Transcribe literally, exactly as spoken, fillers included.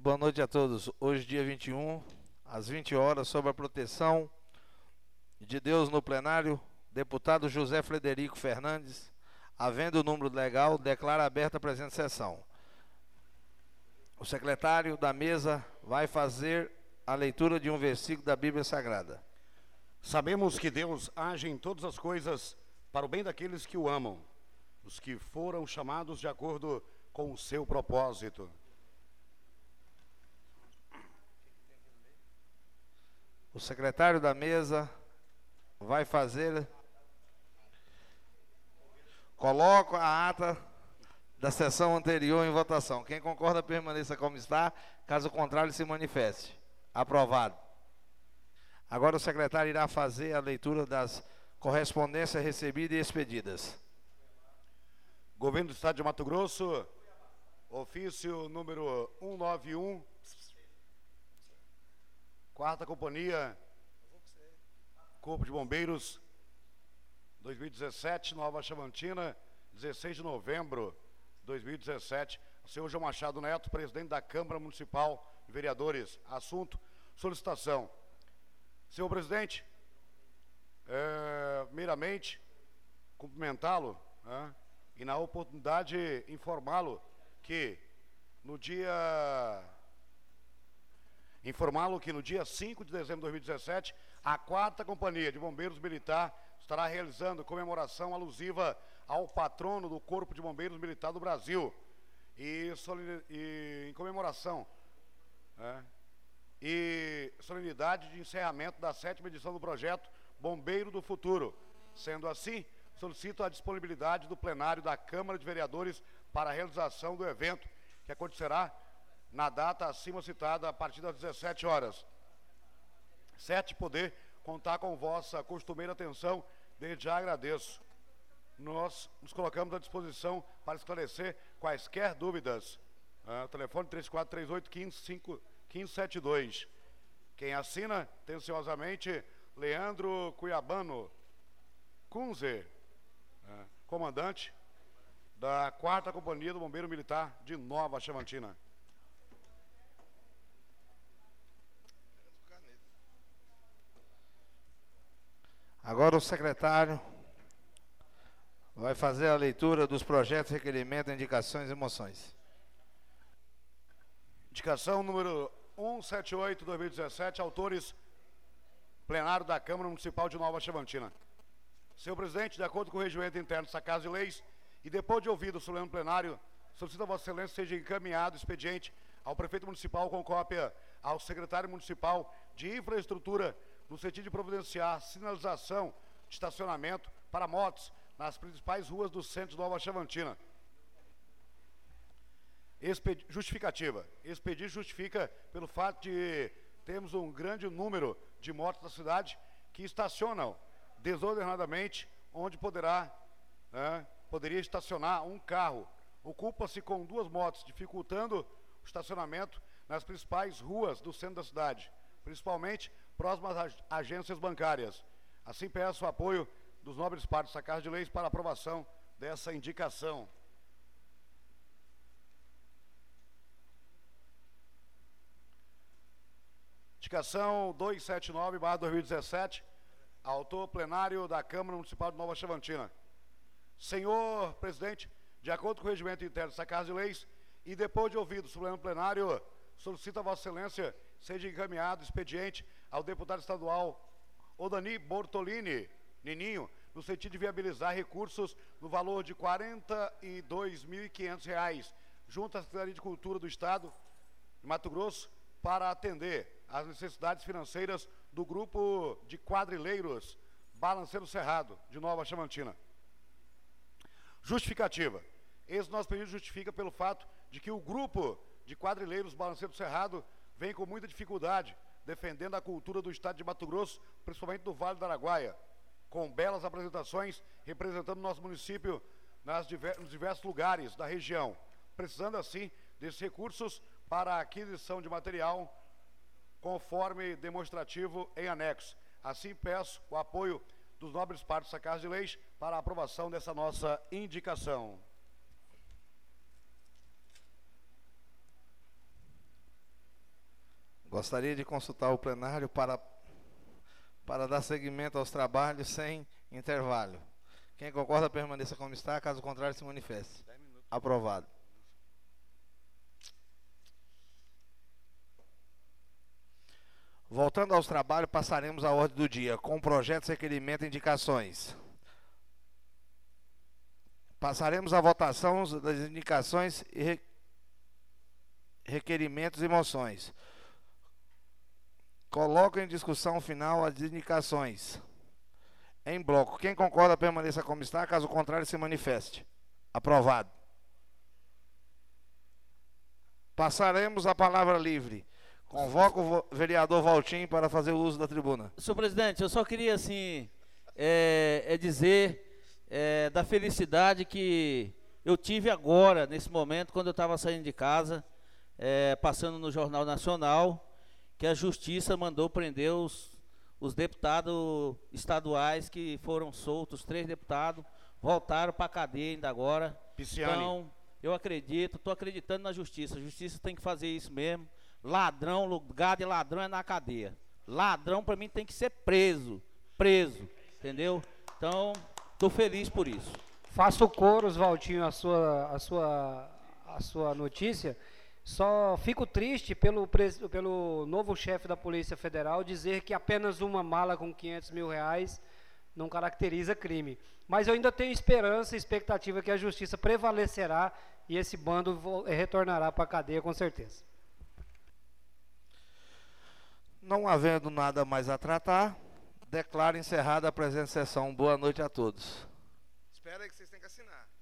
Boa noite a todos. Hoje, dia vinte e um, às vinte horas, sob a proteção de Deus no plenário, deputado José Frederico Fernandes, havendo o número legal, declara aberta a presente sessão. O secretário da mesa vai fazer a leitura de um versículo da Bíblia Sagrada. Sabemos que Deus age em todas as coisas para o bem daqueles que o amam, os que foram chamados de acordo com o seu propósito. O secretário da mesa vai fazer... Coloco a ata da sessão anterior em votação. Quem concorda, permaneça como está. Caso contrário, se manifeste. Aprovado. Agora o secretário irá fazer a leitura das correspondências recebidas e expedidas. Governo do Estado de Mato Grosso, ofício número cento e noventa e um, quarta Companhia, Corpo de Bombeiros, dois mil e dezessete, Nova Chavantina, dezesseis de novembro de dois mil e dezessete. O senhor João Machado Neto, presidente da Câmara Municipal de Vereadores. Assunto, solicitação. Senhor presidente, é, primeiramente, cumprimentá-lo, né, e na oportunidade informá-lo que no dia... Informá-lo que no dia cinco de dezembro de dois mil e dezessete, a quarta Companhia de Bombeiros Militar estará realizando comemoração alusiva ao patrono do Corpo de Bombeiros Militar do Brasil. E, e em comemoração, né, e solenidade de encerramento da sétima edição do projeto Bombeiro do Futuro. Sendo assim, solicito a disponibilidade do plenário da Câmara de Vereadores para a realização do evento, que acontecerá na data acima citada, a partir das dezessete horas. Sete, poder contar com vossa costumeira atenção, desde já agradeço. Nós nos colocamos à disposição para esclarecer quaisquer dúvidas. Ah, telefone três quatro três oito, um cinco sete dois. Quem assina, atenciosamente, Leandro Cuiabano Kunze, ah, comandante da quarta Companhia do Bombeiro Militar de Nova Chavantina. Agora o secretário vai fazer a leitura dos projetos, requerimentos, indicações e moções. Indicação número cento e setenta e oito, dois mil e dezessete, autores, plenário da Câmara Municipal de Nova Chavantina. Senhor presidente, de acordo com o regimento interno dessa Casa de Leis, e depois de ouvido o solene plenário, solicito a Vossa Excelência seja encaminhado o expediente ao prefeito municipal com cópia ao secretário municipal de infraestrutura, no sentido de providenciar sinalização de estacionamento para motos nas principais ruas do centro de Nova Chavantina. Expedi justificativa. Expedite justifica pelo fato de termos um grande número de motos na cidade que estacionam desordenadamente, onde poderá, né, poderia estacionar um carro. Ocupa-se com duas motos, dificultando o estacionamento nas principais ruas do centro da cidade, principalmente próximas às agências bancárias. Assim, peço o apoio dos nobres pares da Casa de Leis para aprovação dessa indicação. Indicação duzentos e setenta e nove barra dois mil e dezessete, autor plenário da Câmara Municipal de Nova Chavantina. Senhor presidente, de acordo com o regimento interno dessa Casa de Leis, e depois de ouvido o Supremo Plenário, solicito a Vossa Excelência seja encaminhado expediente ao deputado estadual Odani Bortolini, Nininho, no sentido de viabilizar recursos no valor de quarenta e dois mil e quinhentos reais, junto à Secretaria de Cultura do Estado de Mato Grosso, para atender às necessidades financeiras do grupo de quadrilheiros Balanceiro Cerrado, de Nova Chavantina. Justificativa. Esse nosso pedido justifica pelo fato de que o grupo de quadrilheiros Balanceiro Cerrado vem com muita dificuldade, defendendo a cultura do estado de Mato Grosso, principalmente do Vale do Araguaia, com belas apresentações representando nosso município nas diver, nos diversos lugares da região, precisando assim desses recursos para a aquisição de material conforme demonstrativo em anexo. Assim peço o apoio dos nobres pares da Casa de Leis para a aprovação dessa nossa indicação. Gostaria de consultar o plenário para, para dar seguimento aos trabalhos sem intervalo. Quem concorda, permaneça como está, caso contrário, se manifeste. Aprovado. Voltando aos trabalhos, passaremos à ordem do dia, com projetos, requerimentos e indicações. Passaremos à votação das indicações e re... requerimentos e moções. Coloco em discussão final as indicações. Em bloco. Quem concorda, permaneça como está, caso contrário, se manifeste. Aprovado. Passaremos a palavra livre. Convoco o vereador Valtim para fazer o uso da tribuna. Senhor presidente, eu só queria, assim, é, é dizer é, da felicidade que eu tive agora, nesse momento, quando eu estava saindo de casa, é, passando no Jornal Nacional, que a Justiça mandou prender os, os deputados estaduais que foram soltos, três deputados, voltaram para a cadeia ainda agora. Pisciani. Então, eu acredito, estou acreditando na Justiça. A Justiça tem que fazer isso mesmo. Ladrão, lugar de ladrão é na cadeia. Ladrão, para mim, tem que ser preso. Preso, entendeu? Então, estou feliz por isso. Faço coros, Valtinho, a sua, a sua, a sua notícia. Só fico triste pelo, pelo novo chefe da Polícia Federal dizer que apenas uma mala com quinhentos mil reais não caracteriza crime. Mas eu ainda tenho esperança e expectativa que a Justiça prevalecerá e esse bando retornará para a cadeia com certeza. Não havendo nada mais a tratar, declaro encerrada a presente sessão. Boa noite a todos. Espera aí que vocês têm que assinar.